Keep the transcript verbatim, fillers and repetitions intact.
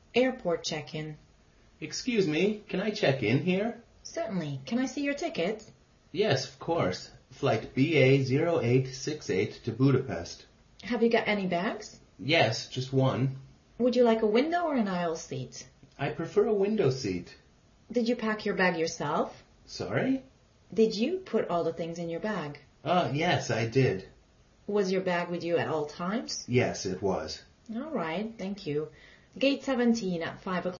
Airport check-in. Excuse me, can I check in here? Certainly. Can I see your ticket? Yes, of course. Flight B A zero eight six eight to Budapest. Have you got any bags? Yes, just one. Would you like a window or an aisle seat? I prefer a window seat. Did you pack your bag yourself? Sorry? Did you put all the things in your bag? Uh, yes, I did. Was your bag with you at all times? Yes, it was. All right, thank you. Gate seventeen at five o'clock.